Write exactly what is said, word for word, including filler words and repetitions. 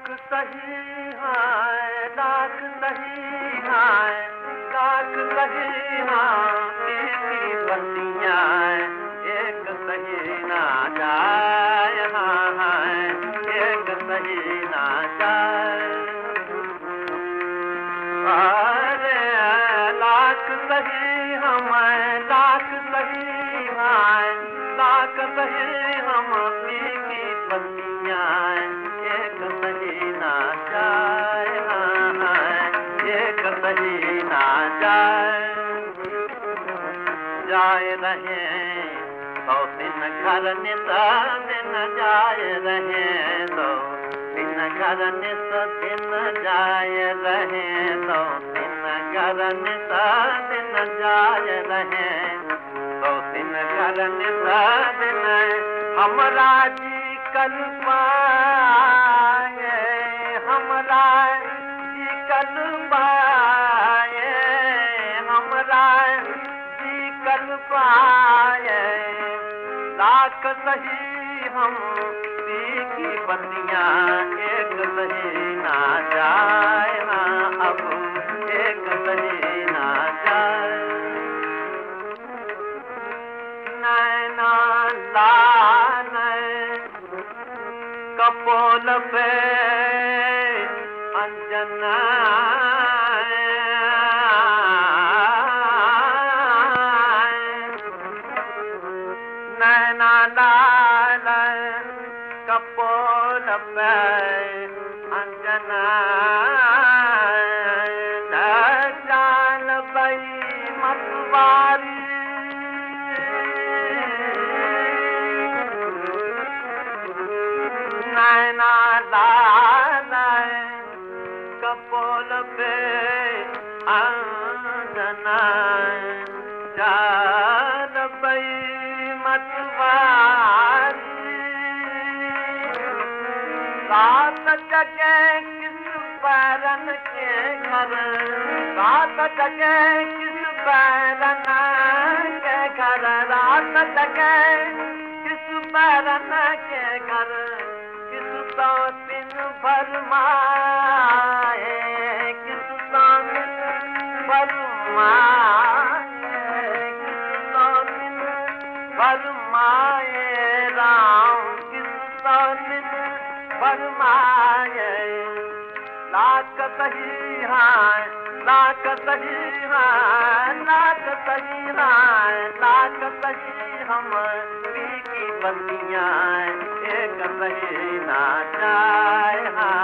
सही है लाख सही है लाख सही है की बंदियाँ एक सही ना जाए हाँ हाँ एक सही ना जाए अरे लाख सही हम लाख सही है लाख सही हम की बंदियाँ एक सही ना जाए हाँ हाँ एक सही ना जाए जाए रहे तो दिन घर नित दिन जाए रहे तो दिन घर नित दिन जाए रहे तो दिन घर नित दिन जाए रहे तो दिन घर नित दिन हमरा जी कल पाए हमरा जी कल पाए हमरा जी कल पाए लाख सही हम पी की बंदियाँ एक सही ना जाए हाँ अब एक सही ना जाए नैना लाल कपोल पे अंजना नैना लाल कपोल पे अंजना जान बई मतवारी नैना लाल कपोल पे अंजना जान बई मतवारी सात जगह किस बैरन के घर सात जगह किस बैरन के घर रात जगह किस बैरन के घर किस सौतिन भरमाए किस सौतिन भरमाए किस सौतिन भरमाए राम किस सौतिन भरमाए लाख सही है लाख सही है लाख सही है लाख सही हम पी की बंदियाँ एक सही ना जाए हाँ